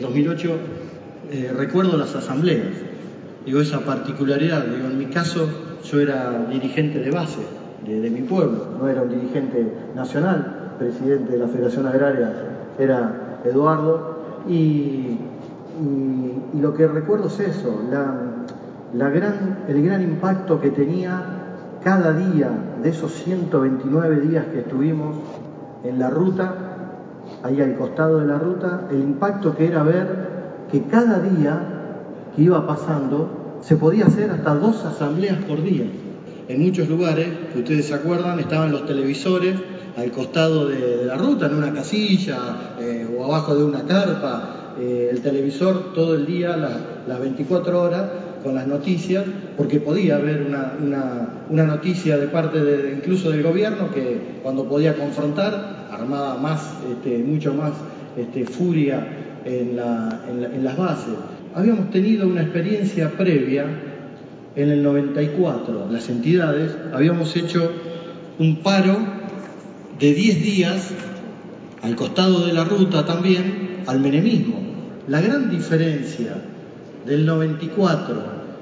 2008, recuerdo las asambleas, esa particularidad, en mi caso yo era dirigente de base de mi pueblo, no era un dirigente nacional, presidente de la Federación Agraria era Eduardo, y lo que recuerdo es eso, el gran impacto que tenía cada día de esos 129 días que estuvimos en la ruta, ahí al costado de la ruta, el impacto que era ver que cada día que iba pasando se podía hacer hasta 2 asambleas por día. En muchos lugares, que ustedes se acuerdan, estaban los televisores al costado de la ruta, en una casilla o abajo de una carpa, el televisor todo el día, las 24 horas, con las noticias, porque podía haber una noticia de parte incluso del gobierno que cuando podía confrontar armaba mucho más furia en las bases. Habíamos tenido una experiencia previa en el 94, las entidades habíamos hecho un paro de 10 días al costado de la ruta también al menemismo. La gran diferencia del 94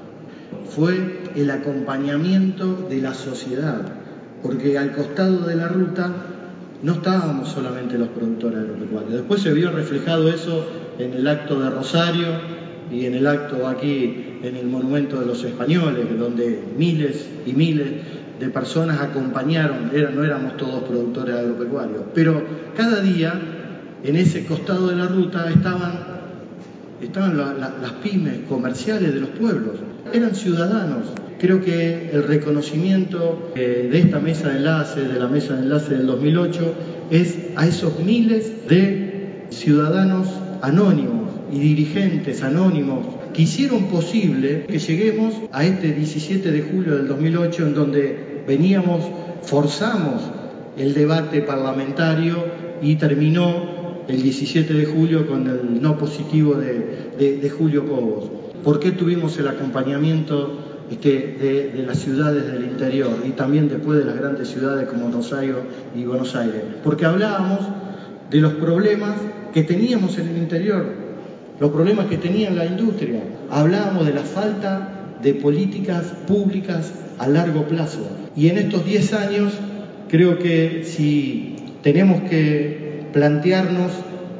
fue el acompañamiento de la sociedad, porque al costado de la ruta no estábamos solamente los productores agropecuarios. Después se vio reflejado eso en el acto de Rosario y en el acto aquí en el Monumento de los Españoles, donde miles y miles de personas acompañaron, no éramos todos productores agropecuarios, pero cada día en ese costado de la ruta estaban las pymes comerciales de los pueblos, eran ciudadanos. Creo que el reconocimiento de esta mesa de enlace, de la mesa de enlace del 2008, es a esos miles de ciudadanos anónimos y dirigentes anónimos que hicieron posible que lleguemos a este 17 de julio del 2008, en donde forzamos el debate parlamentario y terminó el 17 de julio con el no positivo de Julio Cobos. ¿Por qué tuvimos el acompañamiento de las ciudades del interior y también después de las grandes ciudades como Rosario y Buenos Aires? Porque hablábamos de los problemas que teníamos en el interior, los problemas que tenía la industria. Hablábamos de la falta de políticas públicas a largo plazo. Y en estos 10 años creo que si tenemos que plantearnos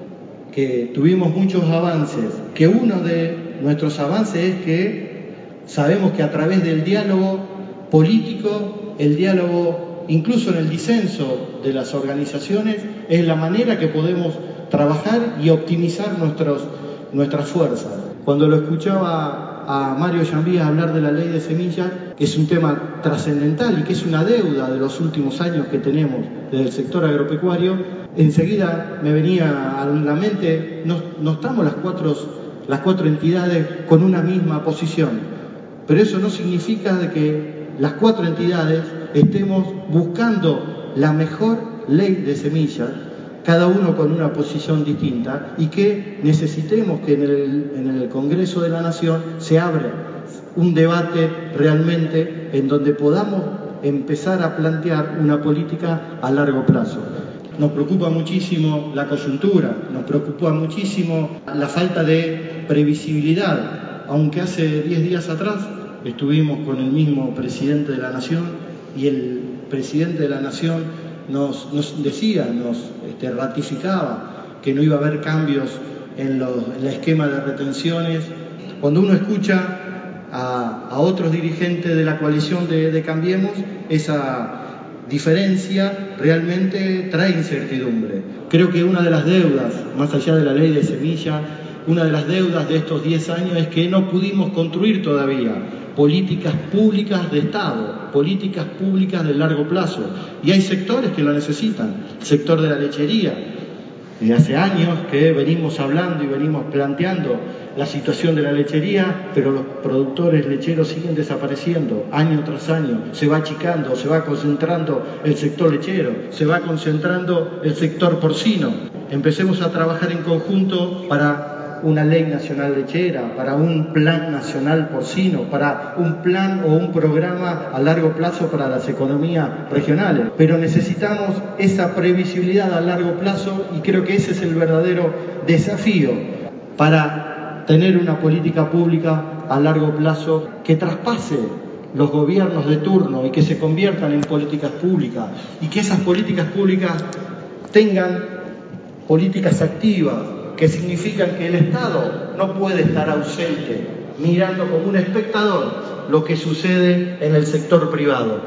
que tuvimos muchos avances, que uno de nuestros avances es que sabemos que a través del diálogo político, el diálogo incluso en el disenso de las organizaciones, es la manera que podemos trabajar y optimizar nuestras fuerzas. Cuando lo escuchaba a Mario Llambías hablar de la ley de semillas, que es un tema trascendental y que es una deuda de los últimos años que tenemos desde el sector agropecuario, enseguida me venía a la mente, no estamos las cuatro entidades con una misma posición, pero eso no significa de que las 4 entidades estemos buscando la mejor ley de semillas, cada uno con una posición distinta, y que necesitemos que en el Congreso de la Nación se abra un debate realmente en donde podamos empezar a plantear una política a largo plazo. Nos preocupa muchísimo la coyuntura, nos preocupa muchísimo la falta de previsibilidad, aunque hace 10 días atrás estuvimos con el mismo presidente de la Nación y el presidente de la Nación nos decía, nos ratificaba que no iba a haber cambios en el esquema de retenciones. Cuando uno escucha a otros dirigentes de la coalición de Cambiemos, esa diferencia realmente trae incertidumbre. Creo que una de las deudas, más allá de la ley de semilla, una de las deudas de estos 10 años es que no pudimos construir todavía políticas públicas de Estado, políticas públicas de largo plazo. Y hay sectores que lo necesitan, el sector de la lechería. Desde hace años que venimos hablando y venimos planteando la situación de la lechería, pero los productores lecheros siguen desapareciendo año tras año, se va achicando, se va concentrando el sector lechero, se va concentrando el sector porcino. Empecemos a trabajar en conjunto para una ley nacional lechera, para un plan nacional porcino, para un plan o un programa a largo plazo para las economías regionales. Pero necesitamos esa previsibilidad a largo plazo y creo que ese es el verdadero desafío para tener una política pública a largo plazo que traspase los gobiernos de turno y que se conviertan en políticas públicas, y que esas políticas públicas tengan políticas activas, que significan que el Estado no puede estar ausente, mirando como un espectador lo que sucede en el sector privado.